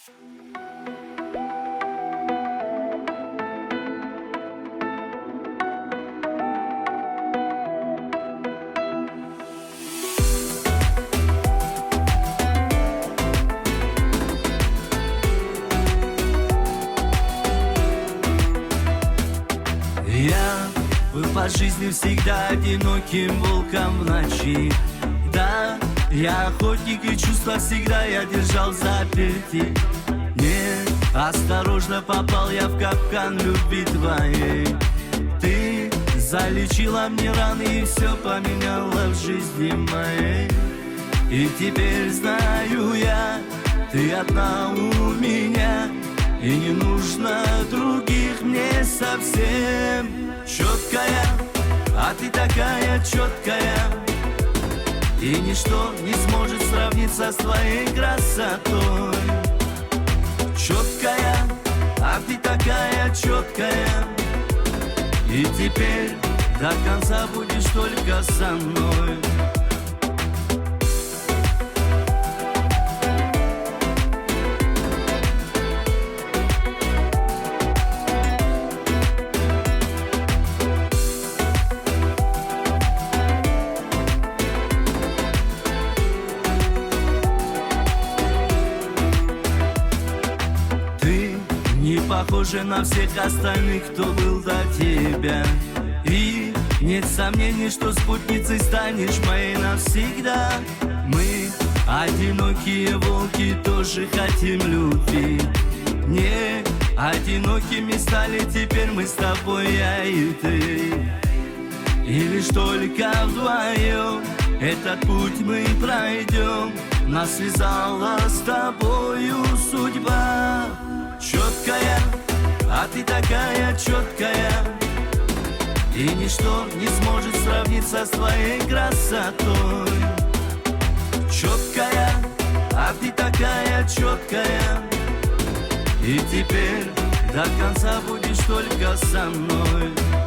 Я был по жизни всегда одиноким волком в ночи. Да, я охотник и чувства всегда я держал заперти. Нет, осторожно попал я в капкан любви твоей. Ты залечила мне раны и все поменяла в жизни моей. И теперь знаю я, ты одна у меня, и не нужно других мне совсем. Четкая, а ты такая четкая, и ничто не сможет сравниться с твоей красотой. Четкая, а ты такая четкая, и теперь до конца будешь только со мной. Не похожа на всех остальных, кто был до тебя. И нет сомнений, что спутницей станешь моей навсегда. Мы, одинокие волки, тоже хотим любви. Не одинокими стали теперь мы с тобой, я и ты. И лишь только вдвоем этот путь мы пройдем. Нас связала с тобою судьба. Четкая, а ты такая четкая, и ничто не сможет сравниться с твоей красотой. Четкая, а ты такая четкая, и теперь до конца будешь только со мной.